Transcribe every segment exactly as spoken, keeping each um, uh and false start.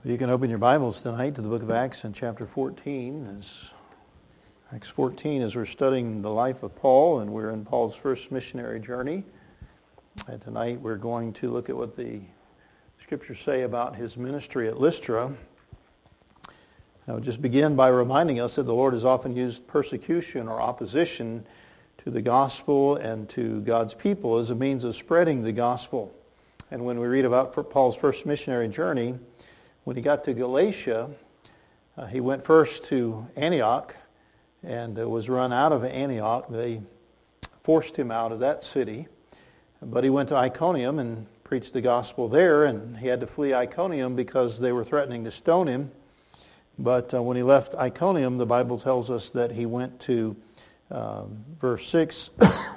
You can open your Bibles tonight to the book of Acts in chapter fourteen. As Acts fourteen, as we're studying the life of Paul, and we're in Paul's first missionary journey. And tonight we're going to look at what the Scriptures say about his ministry at Lystra. I would just begin by reminding us that the Lord has often used persecution or opposition to the gospel and to God's people as a means of spreading the gospel. And when we read about Paul's first missionary journey, when he got to Galatia, uh, he went first to Antioch and uh, was run out of Antioch. They forced him out of that city. But he went to Iconium and preached the gospel there, and he had to flee Iconium because they were threatening to stone him. But uh, when he left Iconium, the Bible tells us that he went to, um, verse six,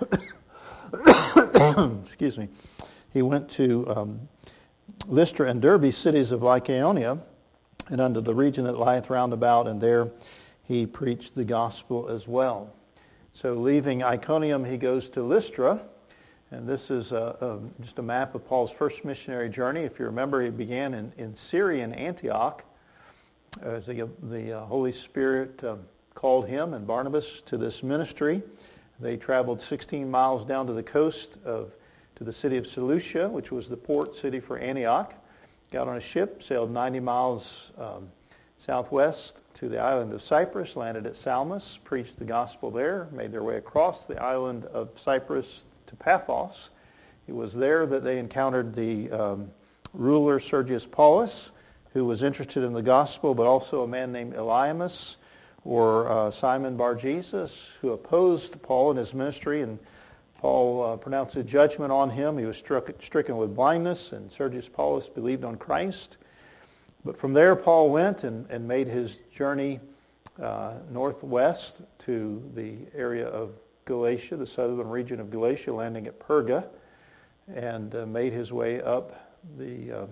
excuse me, he went to um, Lystra and Derbe, cities of Lycaonia, and unto the region that lieth round about, and there he preached the gospel as well. So leaving Iconium, he goes to Lystra, and this is a, a, just a map of Paul's first missionary journey. If you remember, he began in, in Syrian Antioch, as the, the uh, Holy Spirit uh, called him and Barnabas to this ministry. They traveled sixteen miles down to the coast of to the city of Seleucia, which was the port city for Antioch, got on a ship, sailed ninety miles um, southwest to the island of Cyprus, landed at Salmis, preached the gospel there, made their way across the island of Cyprus to Paphos. It was there that they encountered the um, ruler Sergius Paulus, who was interested in the gospel, but also a man named Elymas, or uh, Simon Bar-Jesus, who opposed Paul in his ministry, and Paul uh, pronounced a judgment on him. He was struck, stricken with blindness, and Sergius Paulus believed on Christ. But from there, Paul went and, and made his journey uh, northwest to the area of Galatia, the southern region of Galatia, landing at Perga, and uh, made his way up the um,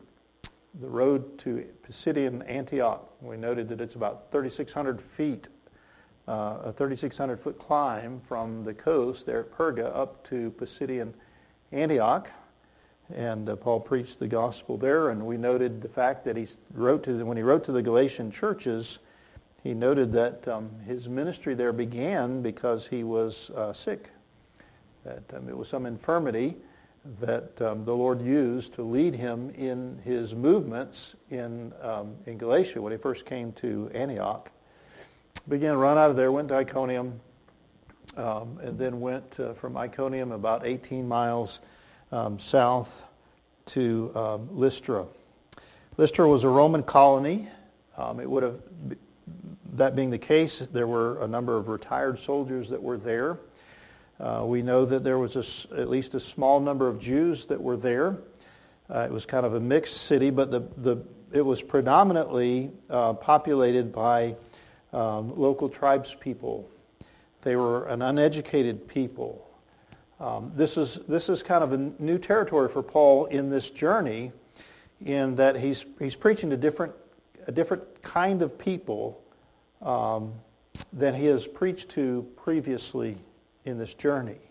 the road to Pisidian Antioch. We noted that it's about thirty-six hundred feet. Uh, a thirty-six hundred foot climb from the coast there at Perga up to Pisidian Antioch. And uh, Paul preached the gospel there, and we noted the fact that he wrote to the, when he wrote to the Galatian churches, he noted that um, his ministry there began because he was uh, sick, that um, it was some infirmity that um, the Lord used to lead him in his movements in um, in Galatia when he first came to Antioch. Began to run out of there, went to Iconium, um, and then went uh, from Iconium about eighteen miles um, south to um, Lystra. Lystra was a Roman colony. Um, it would have, that being the case, there were a number of retired soldiers that were there. Uh, we know that there was a, at least a small number of Jews that were there. Uh, it was kind of a mixed city, but the, the it was predominantly uh, populated by Um, local tribes people. They were an uneducated people. Um, this is this is kind of a new territory for Paul in this journey, in that he's he's preaching to different a different kind of people um, than he has preached to previously in this journey.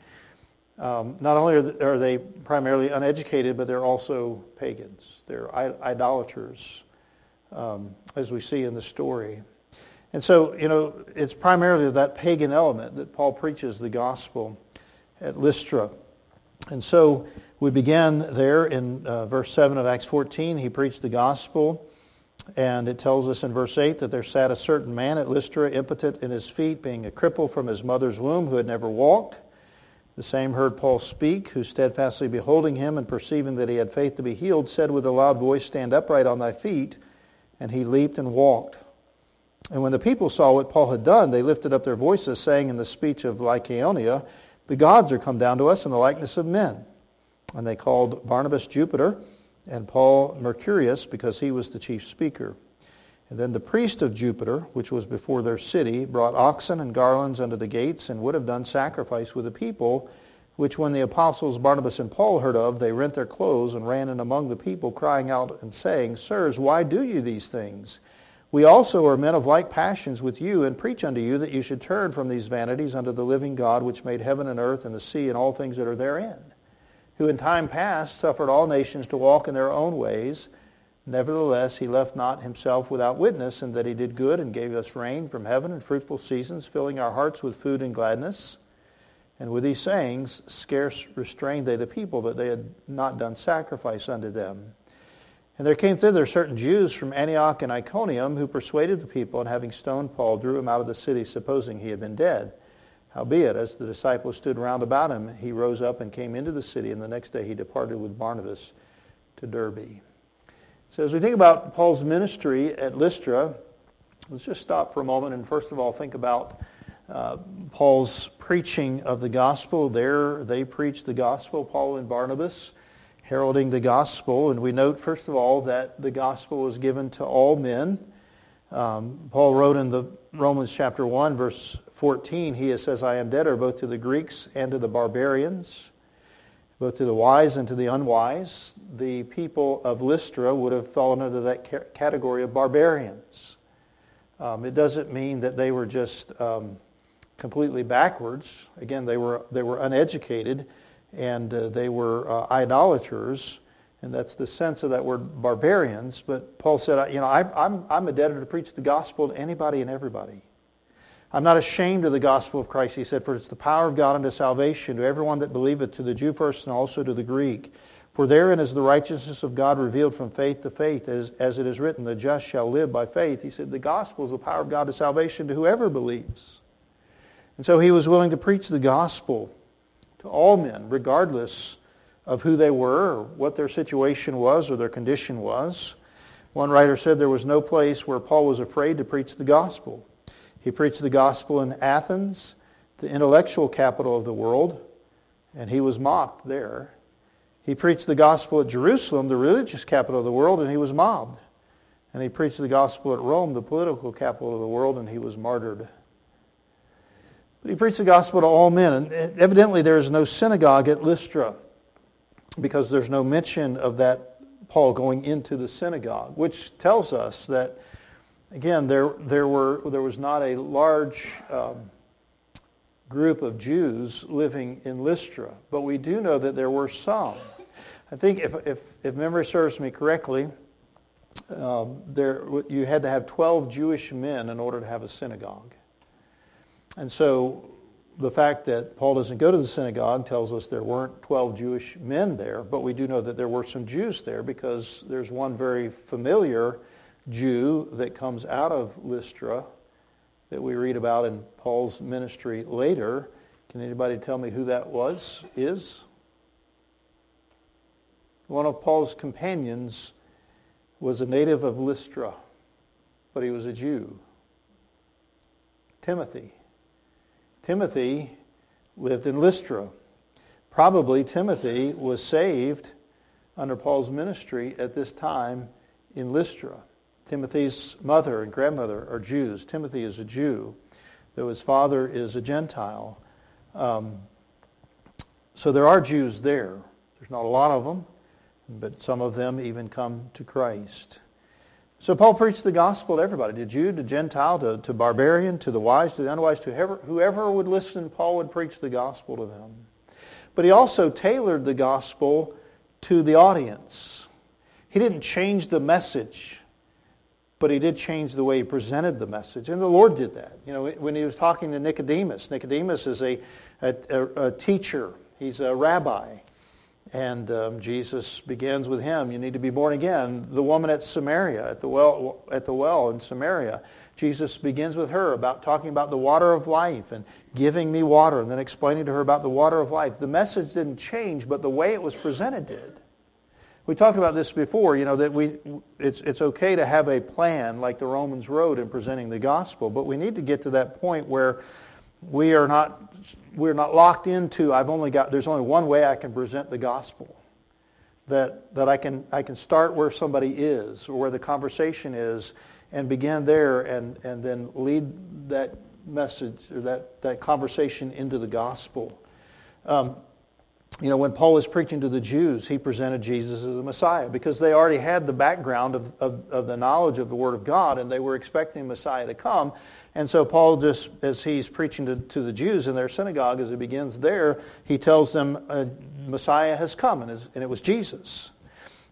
Um, not only are, th- are they primarily uneducated, but they're also pagans. They're I- idolaters, um, as we see in the story. And so, you know, it's primarily that pagan element that Paul preaches the gospel at Lystra. And so we began there in uh, verse seven of Acts fourteen. He preached the gospel, and it tells us in verse eight that there sat a certain man at Lystra, impotent in his feet, being a cripple from his mother's womb, who had never walked. The same heard Paul speak, who steadfastly beholding him and perceiving that he had faith to be healed, said with a loud voice, Stand upright on thy feet. And he leaped and walked. And when the people saw what Paul had done, they lifted up their voices, saying in the speech of Lycaonia, The gods are come down to us in the likeness of men. And they called Barnabas Jupiter, and Paul Mercurius, because he was the chief speaker. And then the priest of Jupiter, which was before their city, brought oxen and garlands unto the gates, and would have done sacrifice with the people, which when the apostles Barnabas and Paul heard of, they rent their clothes and ran in among the people, crying out and saying, Sirs, why do you these things? We also are men of like passions with you, and preach unto you that you should turn from these vanities unto the living God, which made heaven and earth and the sea and all things that are therein, who in time past suffered all nations to walk in their own ways, Nevertheless, he left not himself without witness, in that he did good and gave us rain from heaven and fruitful seasons, filling our hearts with food and gladness. And with these sayings, scarce restrained they the people, that they had not done sacrifice unto them. And there came thither certain Jews from Antioch and Iconium, who persuaded the people, and having stoned Paul, drew him out of the city, supposing he had been dead. Howbeit, as the disciples stood round about him, he rose up and came into the city, and the next day he departed with Barnabas to Derbe. So as we think about Paul's ministry at Lystra, let's just stop for a moment and first of all think about uh, Paul's preaching of the gospel. There they preached the gospel, Paul and Barnabas, heralding the gospel. And we note first of all that the gospel was given to all men. Um, Paul wrote in the Romans chapter one, verse fourteen, he says, I am debtor both to the Greeks and to the barbarians, both to the wise and to the unwise. The people of Lystra would have fallen under that category of barbarians. Um, it doesn't mean that they were just um, completely backwards. Again, they were they were uneducated, and uh, they were uh, idolaters, and that's the sense of that word, barbarians. But Paul said, you know, I, I'm I'm a debtor to preach the gospel to anybody and everybody. I'm not ashamed of the gospel of Christ, he said, for it's the power of God unto salvation to everyone that believeth, to the Jew first and also to the Greek. For therein is the righteousness of God revealed from faith to faith, as, as it is written, the just shall live by faith. He said the gospel is the power of God to salvation to whoever believes. And so he was willing to preach the gospel to all men, regardless of who they were or what their situation was or their condition was. One writer said there was no place where Paul was afraid to preach the gospel. He preached the gospel in Athens, the intellectual capital of the world, and he was mocked there. He preached the gospel at Jerusalem, the religious capital of the world, and he was mobbed. And he preached the gospel at Rome, the political capital of the world, and he was martyred. But he preached the gospel to all men, and evidently there is no synagogue at Lystra, because there's no mention of that Paul going into the synagogue, which tells us that Again, there there were there was not a large um, group of Jews living in Lystra, but we do know that there were some. I think if if, if memory serves me correctly, um, there you had to have twelve Jewish men in order to have a synagogue. And so the fact that Paul doesn't go to the synagogue tells us there weren't twelve Jewish men there, but we do know that there were some Jews there, because there's one very familiar Jew that comes out of Lystra that we read about in Paul's ministry later. Can anybody tell me who that was, is? One of Paul's companions was a native of Lystra, but he was a Jew. Timothy. Timothy lived in Lystra. Probably Timothy was saved under Paul's ministry at this time in Lystra. Timothy's mother and grandmother are Jews. Timothy is a Jew, though his father is a Gentile. Um, so there are Jews there. There's not a lot of them, but some of them even come to Christ. So Paul preached the gospel to everybody, to Jew, to Gentile, to, to barbarian, to the wise, to the unwise, to whoever, whoever would listen, Paul would preach the gospel to them. But he also tailored the gospel to the audience. He didn't change the message, but he did change the way he presented the message. And the Lord did that. You know, when he was talking to Nicodemus, Nicodemus is a, a, a teacher. He's a rabbi. And um, Jesus begins with him, you need to be born again. The woman at Samaria, at the well, at the well in Samaria, Jesus begins with her about talking about the water of life and giving me water, and then explaining to her about the water of life. The message didn't change, but the way it was presented did. We talked about this before, you know, that we it's it's okay to have a plan like the Romans Road in presenting the gospel, but we need to get to that point where we are not we're not locked into I've only got there's only one way I can present the gospel. That that I can I can start where somebody is or where the conversation is and begin there and, and then lead that message or that, that conversation into the gospel. Um, You know, when Paul was preaching to the Jews, he presented Jesus as the Messiah because they already had the background of, of, of the knowledge of the Word of God, and they were expecting Messiah to come. And so Paul, just as he's preaching to, to the Jews in their synagogue, as he begins there, he tells them uh, Messiah has come, and, and it was Jesus.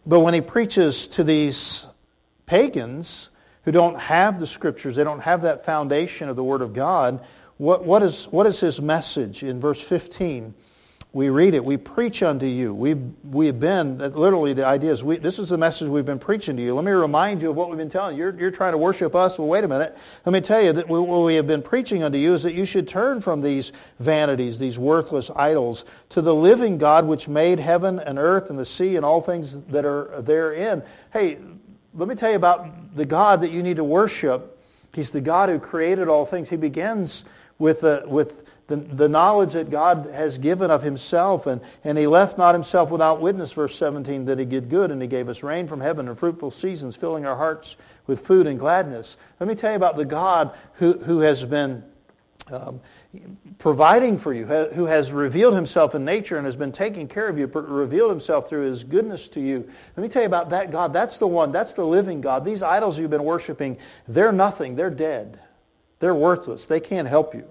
But when he preaches to these pagans who don't have the Scriptures, they don't have that foundation of the Word of God, what, what, is, what is his message? In verse fifteen, we read it, we preach unto you. We we have been, literally the idea is, we, this is the message we've been preaching to you. Let me remind you of what we've been telling you. You're, you're trying to worship us. Well, wait a minute. Let me tell you that what we have been preaching unto you is that you should turn from these vanities, these worthless idols, to the living God which made heaven and earth and the sea and all things that are therein. Hey, let me tell you about the God that you need to worship. He's the God who created all things. He begins with uh, with The, the knowledge that God has given of himself, and, and he left not himself without witness, verse seventeen, that he did good, and he gave us rain from heaven and fruitful seasons, filling our hearts with food and gladness. Let me tell you about the God who, who has been um, providing for you, who has revealed himself in nature and has been taking care of you, revealed himself through his goodness to you. Let me tell you about that God. That's the one, that's the living God. These idols you've been worshiping, they're nothing, they're dead. They're worthless, they can't help you.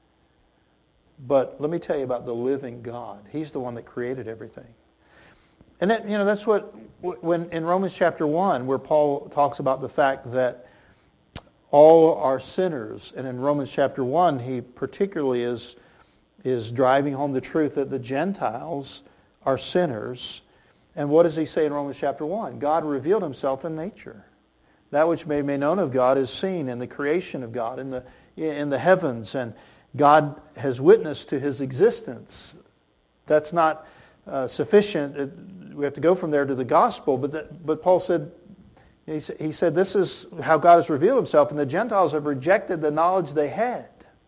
But let me tell you about the living God. He's the one that created everything. And that, you know, that's what, when in Romans chapter one, where Paul talks about the fact that all are sinners, and in Romans chapter one, he particularly is, is driving home the truth that the Gentiles are sinners. And what does he say in Romans chapter one? God revealed himself in nature. That which may be known of God is seen in the creation of God, in the, in the heavens, and God has witnessed to his existence. That's not uh, sufficient. It, we have to go from there to the gospel. But that, but Paul said, he, he said, this is how God has revealed himself, and the Gentiles have rejected the knowledge they had.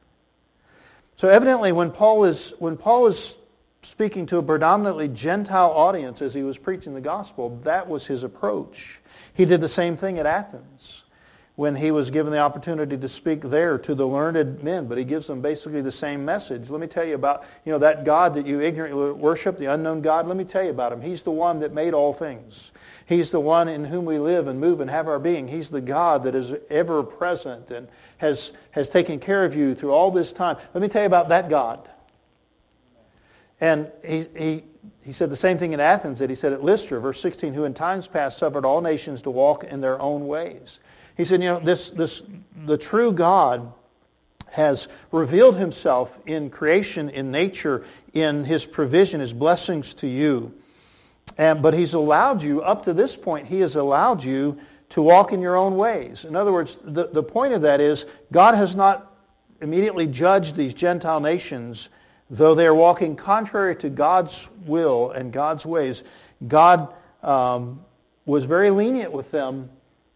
So evidently, when Paul is when Paul is speaking to a predominantly Gentile audience as he was preaching the gospel, that was his approach. He did the same thing at Athens, when he was given the opportunity to speak there to the learned men, but he gives them basically the same message. Let me tell you about, you know, that God that you ignorantly worship, the unknown God. Let me tell you about him. He's the one that made all things. He's the one in whom we live and move and have our being. He's the God that is ever present and has, has taken care of you through all this time. Let me tell you about that God. And he, he, he said the same thing in Athens that he said at Lystra, verse sixteen, who in times past suffered all nations to walk in their own ways. He said, you know, this, this, the true God has revealed himself in creation, in nature, in his provision, his blessings to you. And, but he's allowed you, up to this point, he has allowed you to walk in your own ways. In other words, the, the point of that is God has not immediately judged these Gentile nations, though they are walking contrary to God's will and God's ways. God um, was very lenient with them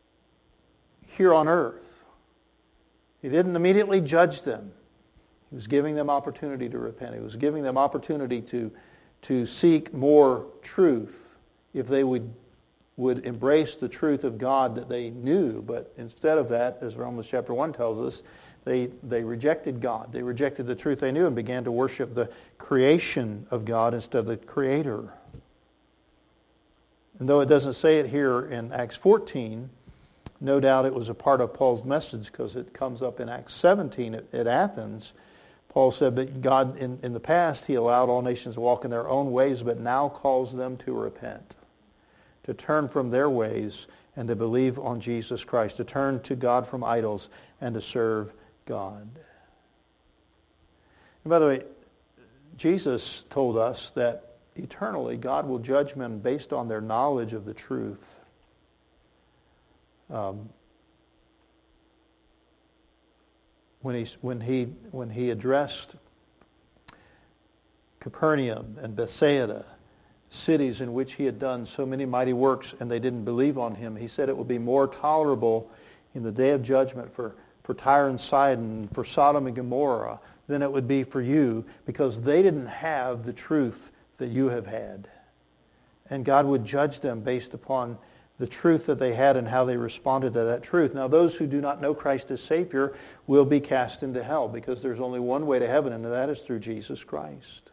here on earth. He didn't immediately judge them. He was giving them opportunity to repent. He was giving them opportunity to, to seek more truth if they would, would embrace the truth of God that they knew. But instead of that, as Romans chapter one tells us, they, they rejected God. They rejected the truth they knew and began to worship the creation of God instead of the Creator. And though it doesn't say it here in Acts fourteen, no doubt it was a part of Paul's message because it comes up in Acts seventeen at, at Athens. Paul said that God, in, in the past, he allowed all nations to walk in their own ways, but now calls them to repent, to turn from their ways and to believe on Jesus Christ, to turn to God from idols and to serve God. And by the way, Jesus told us that eternally God will judge men based on their knowledge of the truth. Um, when he when he when he addressed Capernaum and Bethsaida, cities in which he had done so many mighty works, and they didn't believe on him, he said it would be more tolerable in the day of judgment for, for Tyre and Sidon, for Sodom and Gomorrah, than it would be for you, because they didn't have the truth that you have had. And God would judge them based upon the truth that they had and how they responded to that truth. Now, those who do not know Christ as Savior will be cast into hell, because there's only one way to heaven, and that is through Jesus Christ.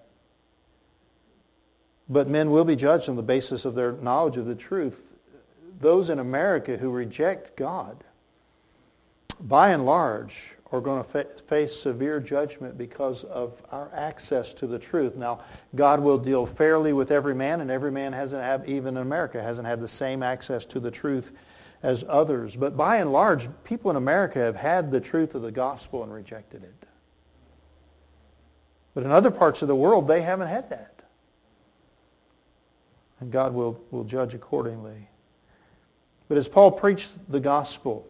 But men will be judged on the basis of their knowledge of the truth. Those in America who reject God, by and large, are going to fa- face severe judgment because of our access to the truth. Now, God will deal fairly with every man, and every man hasn't had, even in America, hasn't had the same access to the truth as others. But by and large, people in America have had the truth of the gospel and rejected it. But in other parts of the world, they haven't had that. And God will, will judge accordingly. But as Paul preached the gospel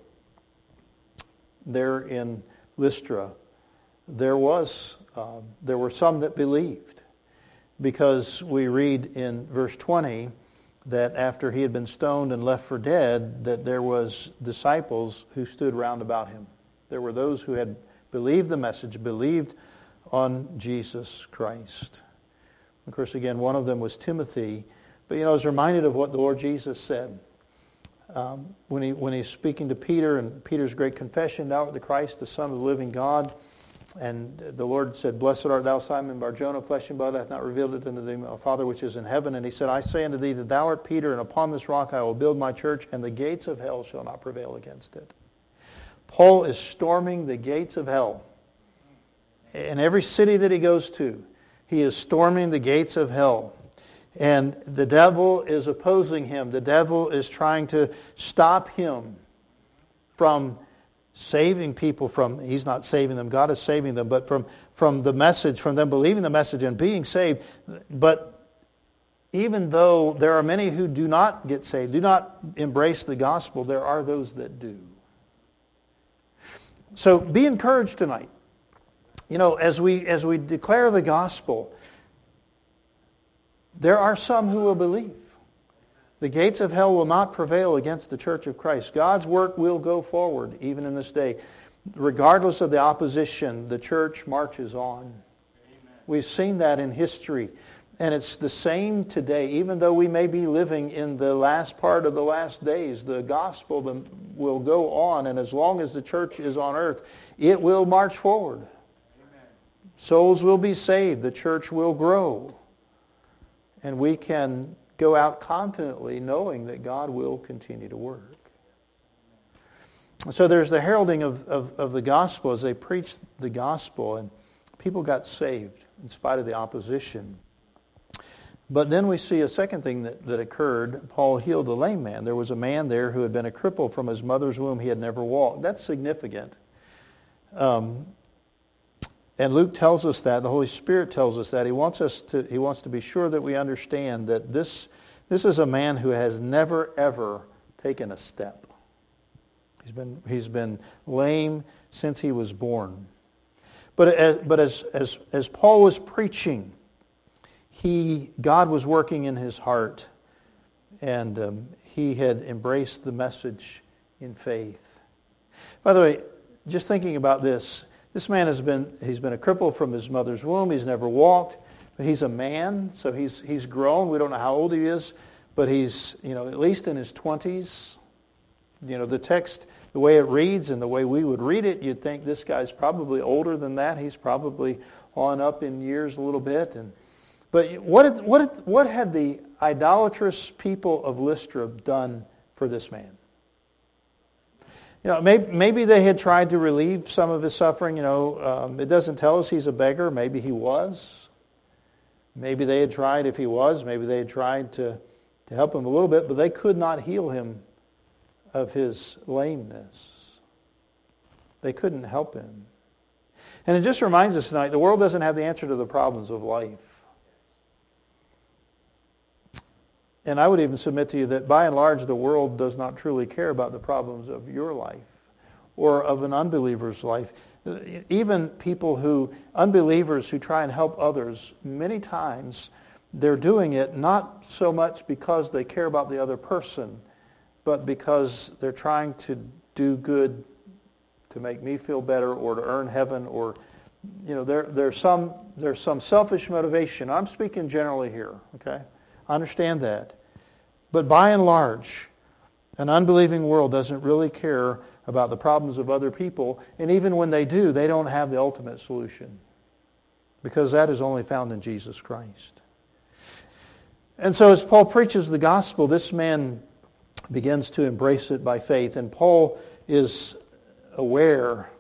there in Lystra, there was um, there were some that believed, because we read in verse twenty that after he had been stoned and left for dead, that there was disciples who stood round about him. There were those who had believed the message, believed on Jesus Christ. Of course, again, one of them was Timothy. But, you know, I was reminded of what the Lord Jesus said um, when he when he's speaking to Peter, and Peter's great confession, "Thou art the Christ, the Son of the living God." And the Lord said, "Blessed art thou, Simon Bar-Jonah, flesh and blood hath not revealed it unto thee, my Father which is in heaven." And he said, "I say unto thee that thou art Peter, and upon this rock I will build my church, and the gates of hell shall not prevail against it." Paul is storming the gates of hell. In every city that he goes to, he is storming the gates of hell. And the devil is opposing him. The devil is trying to stop him from saving people from, he's not saving them, God is saving them, but from, from the message, from them believing the message and being saved. But even though there are many who do not get saved, do not embrace the gospel, there are those that do. So be encouraged tonight. You know, as we as we declare the gospel, there are some who will believe. The gates of hell will not prevail against the church of Christ. God's work will go forward even in this day. Regardless of the opposition, the church marches on. Amen. We've seen that in history. And it's the same today. Even though we may be living in the last part of the last days, the gospel will go on. And as long as the church is on earth, it will march forward. Amen. Souls will be saved. The church will grow. And we can go out confidently knowing that God will continue to work. So there's the heralding of, of, of the gospel as they preached the gospel, and people got saved in spite of the opposition. But then we see a second thing that, that occurred. Paul healed a lame man. There was a man there who had been a cripple from his mother's womb. He had never walked. That's significant. Um, And Luke tells us that, the Holy Spirit tells us that. He wants us to he wants to be sure that we understand that this this is a man who has never ever taken a step. He's been he's been lame since he was born. But as but as as as Paul was preaching, he God was working in his heart, and um, he had embraced the message in faith. By the way, just thinking about this. This man has been, he's been a cripple from his mother's womb. He's never walked, but he's a man, so he's he's grown. We don't know how old he is, but he's, you know, at least in his twenties. You know, the text, the way it reads and the way we would read it, you'd think this guy's probably older than that. He's probably on up in years a little bit. And But what, had, what, had, what had the idolatrous people of Lystra done for this man? You know, maybe, maybe they had tried to relieve some of his suffering. You know, um, it doesn't tell us he's a beggar. Maybe he was. Maybe they had tried, if he was, maybe they had tried to, to help him a little bit, but they could not heal him of his lameness. They couldn't help him. And it just reminds us tonight, the world doesn't have the answer to the problems of life. And I would even submit to you that by and large the world does not truly care about the problems of your life or of an unbeliever's life. Even people who, unbelievers who try and help others, many times they're doing it not so much because they care about the other person, but because they're trying to do good to make me feel better or to earn heaven, or, you know, there, there's some there's some selfish motivation. I'm speaking generally here, okay? I understand that. But by and large, an unbelieving world doesn't really care about the problems of other people. And even when they do, they don't have the ultimate solution. Because that is only found in Jesus Christ. And so as Paul preaches the gospel, this man begins to embrace it by faith. And Paul is aware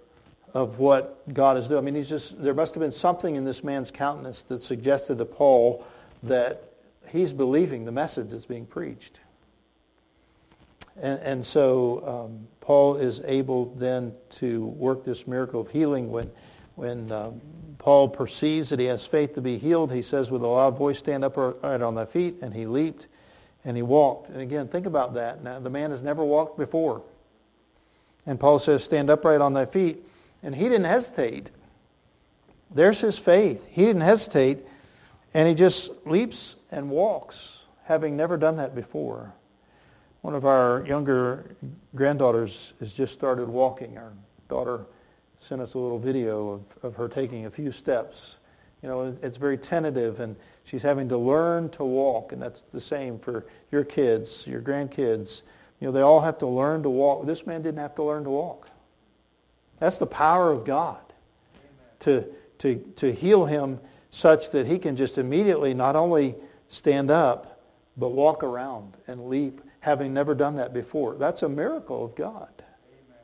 of what God is doing. I mean, he's just, there must have been something in this man's countenance that suggested to Paul that he's believing the message that's being preached. And, and so um, Paul is able then to work this miracle of healing. When, when um, Paul perceives that he has faith to be healed, he says with a loud voice, stand upright on thy feet, and he leaped and he walked. And again, think about that. Now, the man has never walked before. And Paul says, stand upright on thy feet. And he didn't hesitate. There's his faith. He didn't hesitate, and he just leaps and walks, having never done that before. One of our younger granddaughters has just started walking. Our daughter sent us a little video of, of her taking a few steps. You know, it's very tentative, and she's having to learn to walk, and that's the same for your kids, your grandkids. You know, they all have to learn to walk. This man didn't have to learn to walk. That's the power of God to, to, to heal him such that he can just immediately not only stand up, but walk around and leap, having never done that before. That's a miracle of God. Amen.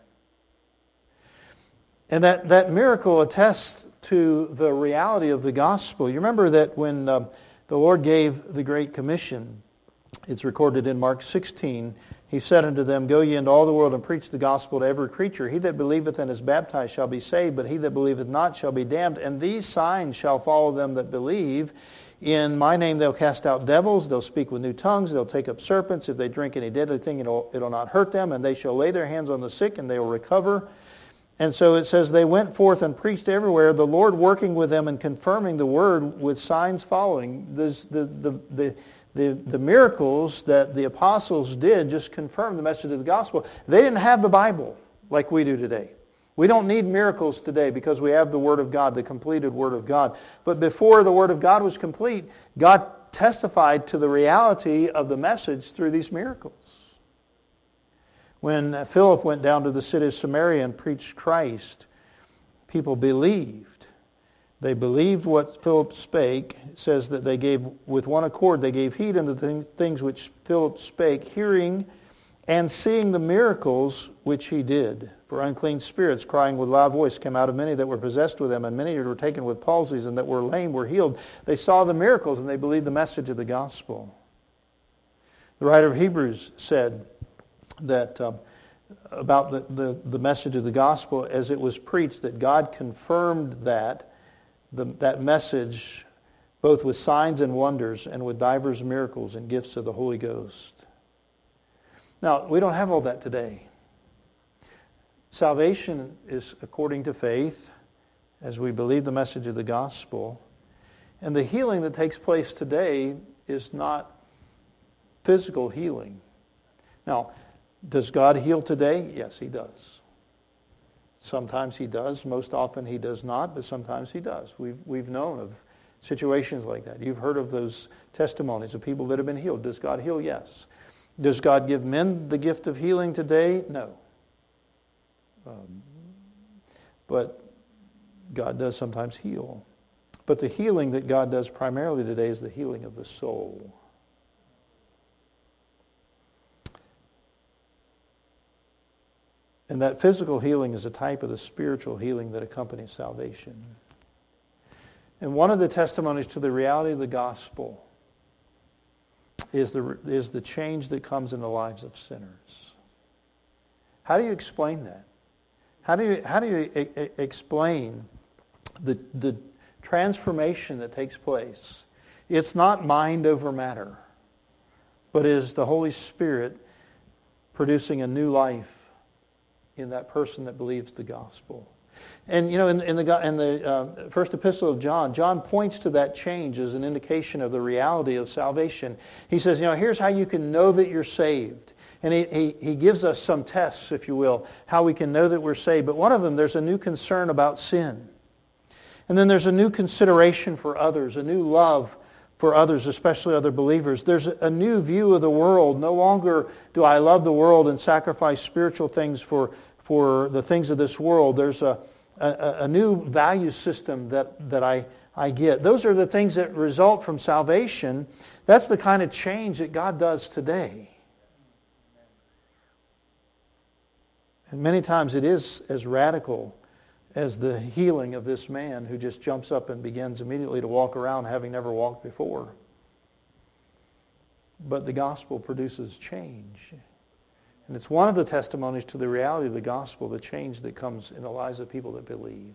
And that, that miracle attests to the reality of the gospel. You remember that when uh, the Lord gave the Great Commission, it's recorded in Mark sixteen, he said unto them, go ye into all the world and preach the gospel to every creature. He that believeth and is baptized shall be saved, but he that believeth not shall be damned. And these signs shall follow them that believe. In my name they'll cast out devils, they'll speak with new tongues, they'll take up serpents. If they drink any deadly thing, it'll, it'll not hurt them. And they shall lay their hands on the sick, and they will recover. And so it says, they went forth and preached everywhere, the Lord working with them and confirming the word with signs following. This, the, the, the, the, the miracles that the apostles did just confirmed the message of the gospel. They didn't have the Bible like we do today. We don't need miracles today because we have the Word of God, the completed Word of God. But before the Word of God was complete, God testified to the reality of the message through these miracles. When Philip went down to the city of Samaria and preached Christ, people believed. They believed what Philip spake. It says that they gave, with one accord, they gave heed unto the things which Philip spake, hearing and seeing the miracles which he did. For unclean spirits, crying with loud voice, came out of many that were possessed with them, and many that were taken with palsies, and that were lame were healed. They saw the miracles, and they believed the message of the gospel. The writer of Hebrews said that um, about the, the, the message of the gospel as it was preached, that God confirmed that, the, that message, both with signs and wonders, and with divers miracles and gifts of the Holy Ghost. Now, we don't have all that today. Salvation is according to faith, as we believe the message of the gospel. And the healing that takes place today is not physical healing. Now, does God heal today? Yes, He does. Sometimes He does. Most often He does not, but sometimes He does. We've, we've known of situations like that. You've heard of those testimonies of people that have been healed. Does God heal? Yes. Does God give men the gift of healing today? No. Um, but God does sometimes heal. But the healing that God does primarily today is the healing of the soul. And that physical healing is a type of the spiritual healing that accompanies salvation. And one of the testimonies to the reality of the gospel is the, is the change that comes in the lives of sinners. How do you explain that? How do you, how do you e- e- explain the, the transformation that takes place? It's not mind over matter, but is the Holy Spirit producing a new life in that person that believes the gospel. And you know, in, in the, in the uh, first epistle of John, John points to that change as an indication of the reality of salvation. He says, you know, here's how you can know that you're saved. And he, he, he gives us some tests, if you will, how we can know that we're saved. But one of them, there's a new concern about sin. And then there's a new consideration for others, a new love for others, especially other believers. There's a new view of the world. No longer do I love the world and sacrifice spiritual things for, for the things of this world. There's a, a, a new value system that, that I, I get. Those are the things that result from salvation. That's the kind of change that God does today. And many times it is as radical as the healing of this man who just jumps up and begins immediately to walk around having never walked before. But the gospel produces change. And it's one of the testimonies to the reality of the gospel, the change that comes in the lives of people that believe.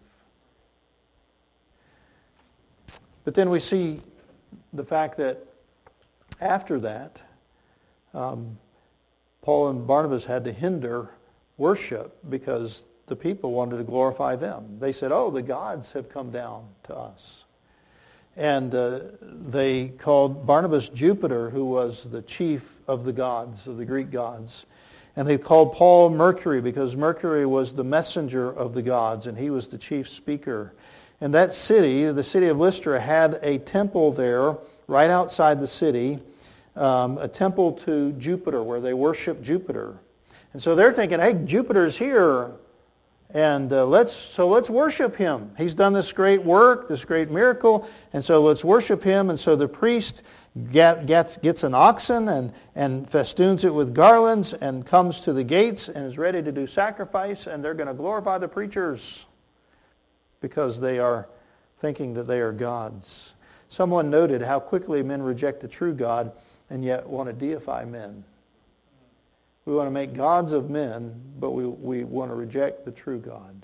But then we see the fact that after that, um, Paul and Barnabas had to hinder worship because the people wanted to glorify them. They said, oh, the gods have come down to us. And uh, they called Barnabas Jupiter, who was the chief of the gods, of the Greek gods. And they called Paul Mercury because Mercury was the messenger of the gods and he was the chief speaker. And that city, the city of Lystra, had a temple there right outside the city, um, a temple to Jupiter where they worship Jupiter. And so they're thinking, hey, Jupiter's here. And uh, let's so let's worship him. He's done this great work, this great miracle, and so let's worship him. And so the priest get, gets gets an oxen and, and festoons it with garlands and comes to the gates and is ready to do sacrifice, and they're going to glorify the preachers because they are thinking that they are gods. Someone noted how quickly men reject the true God and yet want to deify men. We want to make gods of men, but we, we want to reject the true God.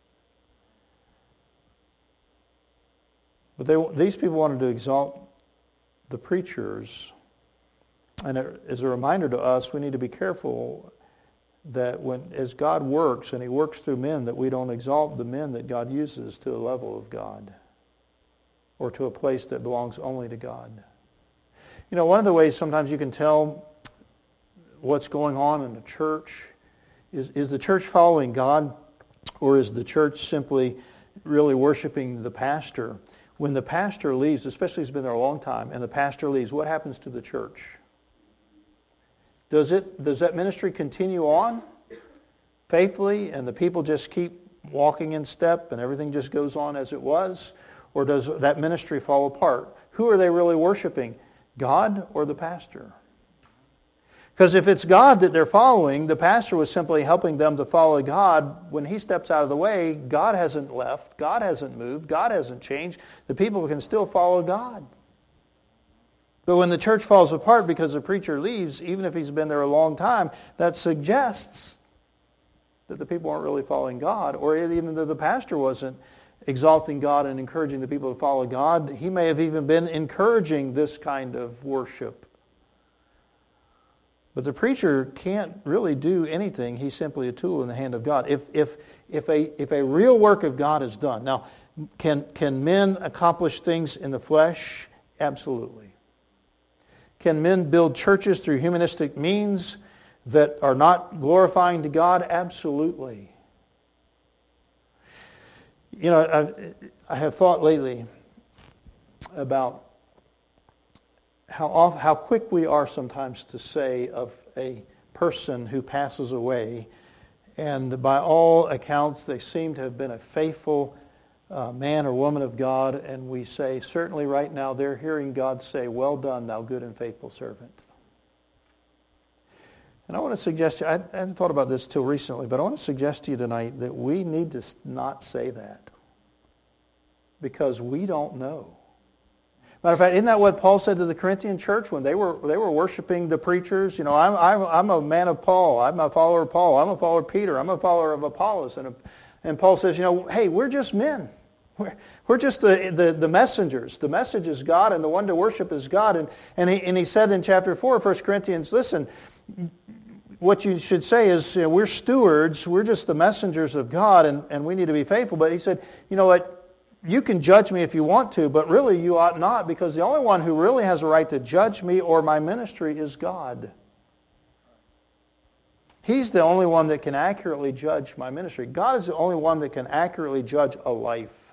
But they, these people wanted to exalt the preachers. And it, as a reminder to us, we need to be careful that when as God works, and he works through men, that we don't exalt the men that God uses to a level of God or to a place that belongs only to God. You know, one of the ways sometimes you can tell what's going on in the church is, is the church following God, or is the church simply really worshiping the pastor? When the pastor leaves, especially he's been there a long time, and the pastor leaves, what happens to the church? Does it does that ministry continue on faithfully and the people just keep walking in step and everything just goes on as it was? Or does that ministry fall apart? Who are they really worshiping? God or the pastor? Because if it's God that they're following, the pastor was simply helping them to follow God. When he steps out of the way, God hasn't left, God hasn't moved, God hasn't changed. The people can still follow God. But when the church falls apart because the preacher leaves, even if he's been there a long time, that suggests that the people aren't really following God, or even though the pastor wasn't exalting God and encouraging the people to follow God, he may have even been encouraging this kind of worship. But the preacher can't really do anything. He's simply a tool in the hand of God. If if if a if a real work of God is done. Now, can can men accomplish things in the flesh? Absolutely. Can men build churches through humanistic means that are not glorifying to God? Absolutely. You know, I, I have thought lately about how off, how quick we are sometimes to say of a person who passes away, and by all accounts they seem to have been a faithful uh, man or woman of God, and we say, certainly right now they're hearing God say, well done, thou good and faithful servant. And I want to suggest to you, I, I hadn't thought about this till recently, but I want to suggest to you tonight that we need to not say that because we don't know. Matter of fact, isn't that what Paul said to the Corinthian church when they were they were worshiping the preachers? You know, I'm I'm, I'm a man of Paul. I'm a follower of Paul. I'm a follower of Peter. I'm a follower of Apollos. And and Paul says, you know, hey, we're just men. We're we're just the the, the messengers. The message is God, and the one to worship is God. And and he and he said in chapter four of First Corinthians, listen, what you should say is, you know, we're stewards. We're just the messengers of God, and, and we need to be faithful. But he said, you know what? You can judge me if you want to, but really you ought not, because the only one who really has a right to judge me or my ministry is God. He's the only one that can accurately judge my ministry. God is the only one that can accurately judge a life.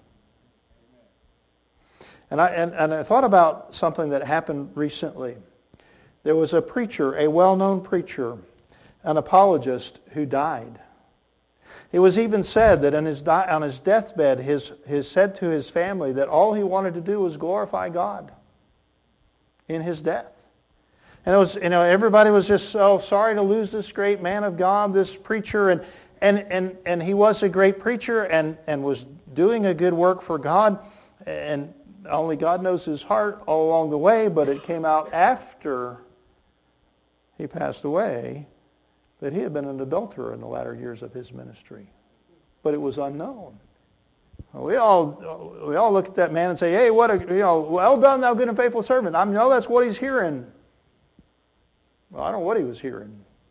And I, and, and I thought about something that happened recently. There was a preacher, a well-known preacher, an apologist who died. It was even said that on his, di- on his deathbed, his, his said to his family that all he wanted to do was glorify God in his death. And it was, you know, everybody was just so sorry to lose this great man of God, this preacher, and and, and, and he was a great preacher and, and was doing a good work for God. And only God knows his heart all along the way, but it came out after he passed away that he had been an adulterer in the latter years of his ministry. But it was unknown. We all we all look at that man and say, hey, what a, you know, well done, thou good and faithful servant. I know that's what he's hearing. Well, I don't know what he was hearing.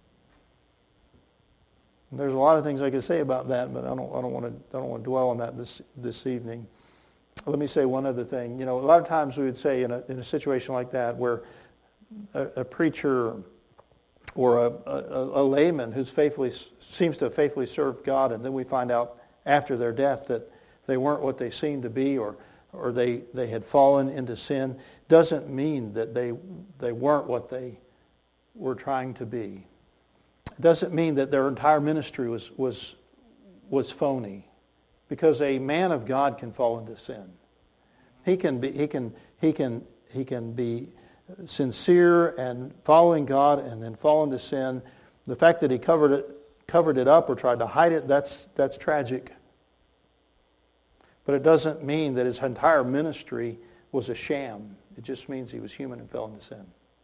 And there's a lot of things I could say about that, but I don't I don't want to I don't want to dwell on that this this evening. Let me say one other thing. You know, a lot of times we would say in a in a situation like that where a, a preacher or a, a, a layman who's faithfully seems to have faithfully served God, and then we find out after their death that they weren't what they seemed to be, or or they, they had fallen into sin, doesn't mean that they they weren't what they were trying to be. It doesn't mean that their entire ministry was was was phony, because a man of God can fall into sin. He can be he can he can he can be sincere and following God and then fall into sin. The fact that he covered it covered it up or tried to hide it, that's that's tragic. But it doesn't mean that his entire ministry was a sham. It just means he was human and fell into sin.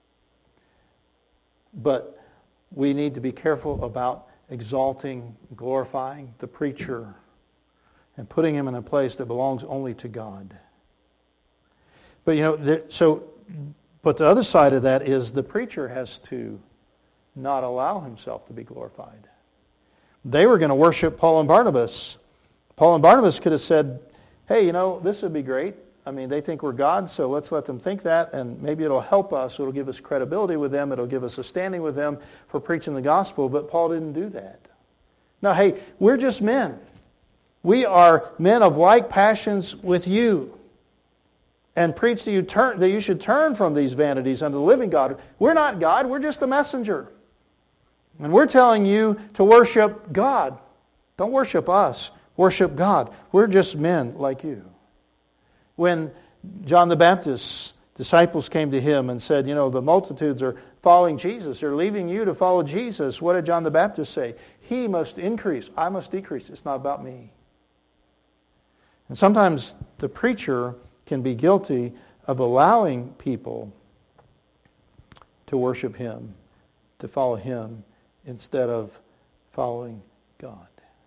But we need to be careful about exalting, glorifying the preacher and putting him in a place that belongs only to God. But you know, so, but the other side of that is the preacher has to not allow himself to be glorified. They were going to worship Paul and Barnabas. Paul and Barnabas could have said, hey, you know, this would be great. I mean, they think we're God, so let's let them think that, and maybe it'll help us. It'll give us credibility with them. It'll give us a standing with them for preaching the gospel. But Paul didn't do that. No, hey, we're just men. We are men of like passions with you. And preach that you, turn, that you should turn from these vanities unto the living God. We're not God. We're just the messenger. And we're telling you to worship God. Don't worship us. Worship God. We're just men like you. When John the Baptist's disciples came to him and said, you know, the multitudes are following Jesus. They're leaving you to follow Jesus. What did John the Baptist say? He must increase. I must decrease. It's not about me. And sometimes the preacher can be guilty of allowing people to worship him, to follow him, instead of following God.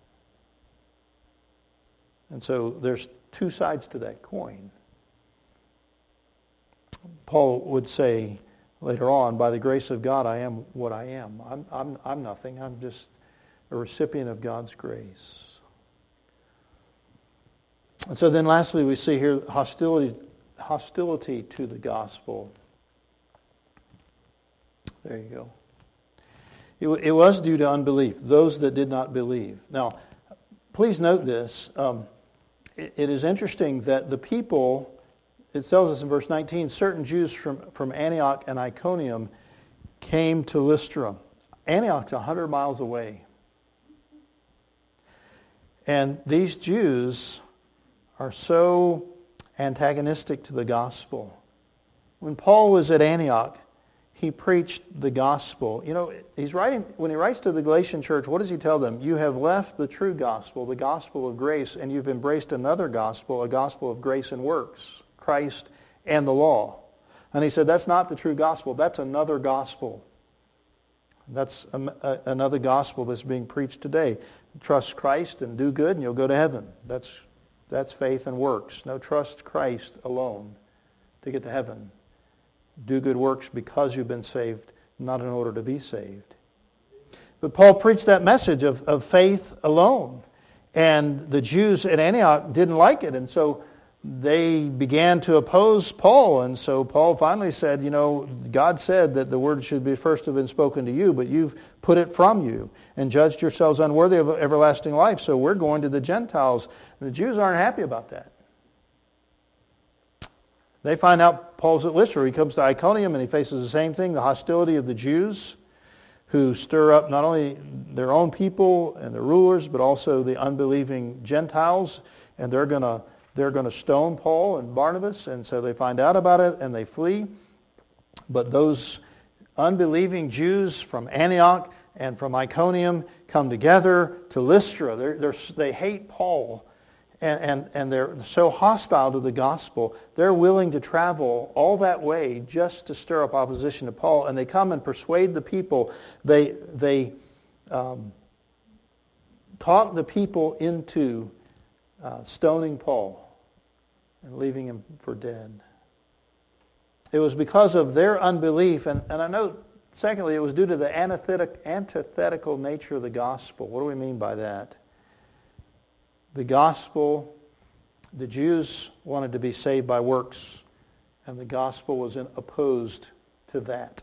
And so there's two sides to that coin. Paul would say later on, by the grace of God, I am what I am. I'm, I'm, I'm nothing. I'm just a recipient of God's grace. And so then lastly, we see here hostility, hostility to the gospel. There you go. It, it was due to unbelief, those that did not believe. Now, please note this. Um, it, it is interesting that the people, it tells us in verse nineteen, certain Jews from, from Antioch and Iconium came to Lystra. Antioch's one hundred miles away. And these Jews are so antagonistic to the gospel. When Paul was at Antioch, he preached the gospel. You know, he's writing, when he writes to the Galatian church, what does he tell them? You have left the true gospel, the gospel of grace, and you've embraced another gospel, a gospel of grace and works, Christ and the law. And he said, that's not the true gospel. That's another gospel. That's a, a, another gospel that's being preached today. Trust Christ and do good and you'll go to heaven. That's That's faith and works. No, trust Christ alone to get to heaven. Do good works because you've been saved, not in order to be saved. But Paul preached that message of, of faith alone. And the Jews at Antioch didn't like it. And so they began to oppose Paul. And so Paul finally said, you know, God said that the word should be first have been spoken to you, but you've put it from you and judged yourselves unworthy of everlasting life. So we're going to the Gentiles. And the Jews aren't happy about that. They find out Paul's at Lystra. He comes to Iconium and he faces the same thing, the hostility of the Jews who stir up not only their own people and their rulers, but also the unbelieving Gentiles. And they're going to they're going to stone Paul and Barnabas. And so they find out about it and they flee. But those unbelieving Jews from Antioch and from Iconium come together to Lystra. They're, they're, they hate Paul, and, and, and they're so hostile to the gospel. They're willing to travel all that way just to stir up opposition to Paul, and they come and persuade the people. They, they um, talk the people into uh, stoning Paul and leaving him for dead. It was because of their unbelief, and, and I know, secondly, it was due to the antithetic, antithetical nature of the gospel. What do we mean by that? The gospel, the Jews wanted to be saved by works, and the gospel was in, opposed to that.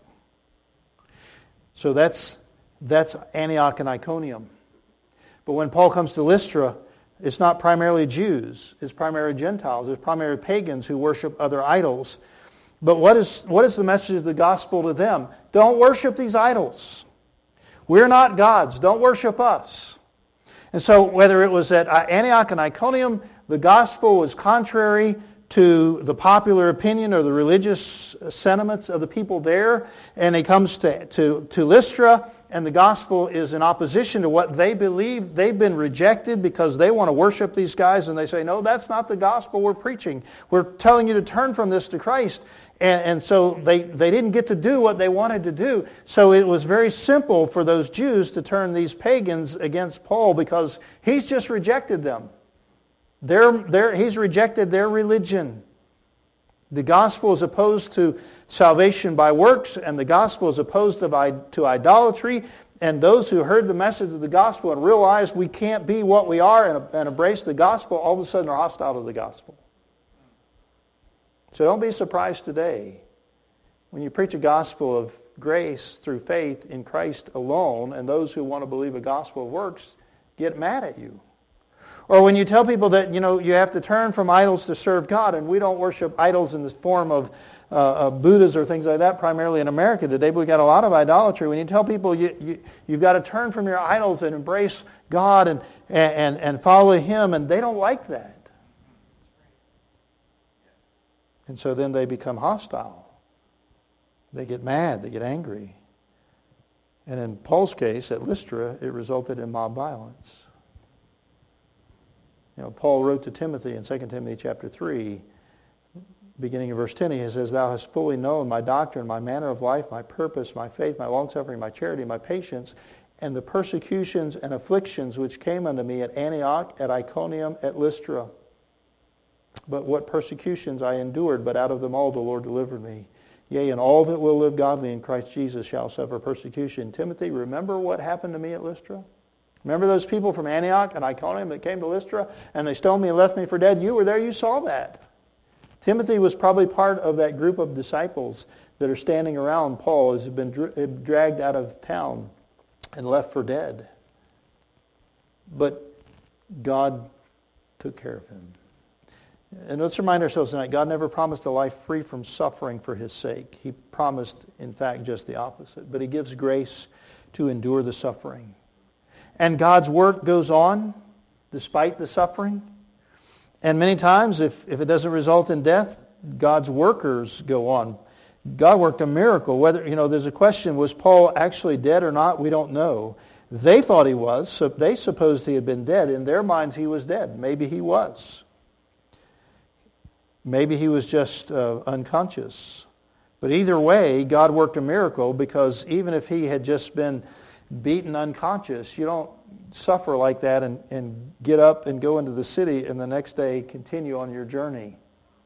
So that's, that's Antioch and Iconium. But when Paul comes to Lystra, it's not primarily Jews. It's primarily Gentiles. It's primarily pagans who worship other idols. But what is, what is the message of the gospel to them? Don't worship these idols. We're not gods. Don't worship us. And so whether it was at Antioch and Iconium, the gospel was contrary to the popular opinion or the religious sentiments of the people there. And it comes to, to, to Lystra, and the gospel is in opposition to what they believe. They've been rejected because they want to worship these guys, and they say, no, that's not the gospel we're preaching. We're telling you to turn from this to Christ. And, and so they, they didn't get to do what they wanted to do. So it was very simple for those Jews to turn these pagans against Paul because he's just rejected them. They're, they're, he's rejected their religion. The gospel is opposed to salvation by works, and the gospel is opposed to, to idolatry. And those who heard the message of the gospel and realized we can't be what we are and, and embrace the gospel, all of a sudden are hostile to the gospel. So don't be surprised today when you preach a gospel of grace through faith in Christ alone, and those who want to believe a gospel of works get mad at you. Or when you tell people that, you know, you have to turn from idols to serve God, and we don't worship idols in the form of, uh, of Buddhas or things like that, primarily in America today, but we've got a lot of idolatry. When you tell people you, you, you've got to turn from your idols and embrace God and, and, and follow Him, and they don't like that. And so then they become hostile. They get mad, they get angry. And in Paul's case, at Lystra, it resulted in mob violence. You know, Paul wrote to Timothy in Second Timothy chapter three, beginning in verse ten, he says, "Thou hast fully known my doctrine, my manner of life, my purpose, my faith, my longsuffering, my charity, my patience, and the persecutions and afflictions which came unto me at Antioch, at Iconium, at Lystra. But what persecutions I endured, but out of them all the Lord delivered me. Yea, and all that will live godly in Christ Jesus shall suffer persecution." Timothy, remember what happened to me at Lystra? Remember those people from Antioch and Iconium that came to Lystra and they stoned me and left me for dead? You were there, you saw that. Timothy was probably part of that group of disciples that are standing around Paul as he's been dragged out of town and left for dead. But God took care of him. And let's remind ourselves tonight, God never promised a life free from suffering for His sake. He promised, in fact, just the opposite. But He gives grace to endure the suffering. And God's work goes on despite the suffering. And many times, if, if it doesn't result in death, God's workers go on. God worked a miracle. Whether, you know, there's a question, was Paul actually dead or not? We don't know. They thought he was. So they supposed he had been dead. In their minds, he was dead. Maybe he was. Maybe he was just uh, unconscious. But either way, God worked a miracle, because even if he had just been beaten unconscious, you don't suffer like that and, and get up and go into the city and the next day continue on your journey.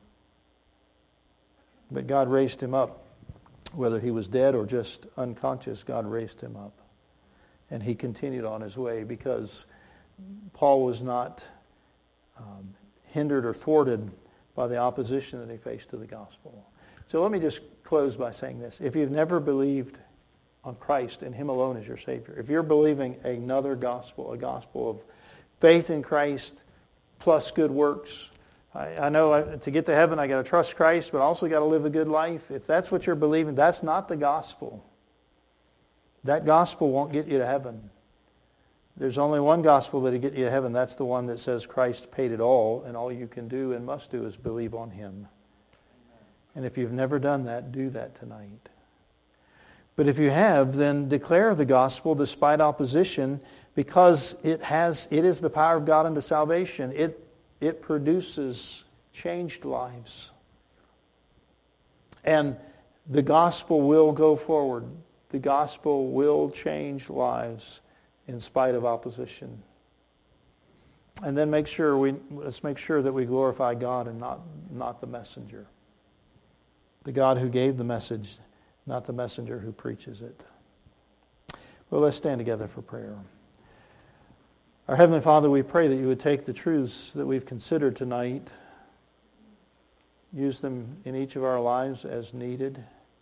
But God raised him up. Whether he was dead or just unconscious, God raised him up. And he continued on his way, because Paul was not um, hindered or thwarted by the opposition that he faced to the gospel. So let me just close by saying this. If you've never believed on Christ and Him alone as your Savior, if you're believing another gospel, a gospel of faith in Christ plus good works, I, I know I, to get to heaven I got to trust Christ, but I also got to live a good life. If that's what you're believing, that's not the gospel. That gospel won't get you to heaven. There's only one gospel that'll get you to heaven. That's the one that says Christ paid it all, and all you can do and must do is believe on Him. And if you've never done that, do that tonight. But if you have, then declare the gospel despite opposition, because it has it is the power of God unto salvation. It it produces changed lives. And the gospel will go forward. The gospel will change lives in spite of opposition. And then make sure we let's make sure that we glorify God and not not the messenger. The God who gave the message, not the messenger who preaches it. Well, let's stand together for prayer. Our Heavenly Father, we pray that you would take the truths that we've considered tonight, use them in each of our lives as needed.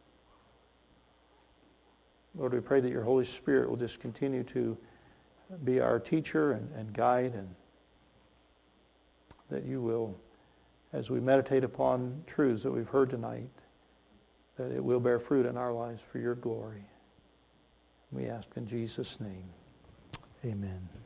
Lord, we pray that your Holy Spirit will just continue to be our teacher and, and guide, and that you will, as we meditate upon truths that we've heard tonight, that it will bear fruit in our lives for your glory. We ask in Jesus' name. Amen.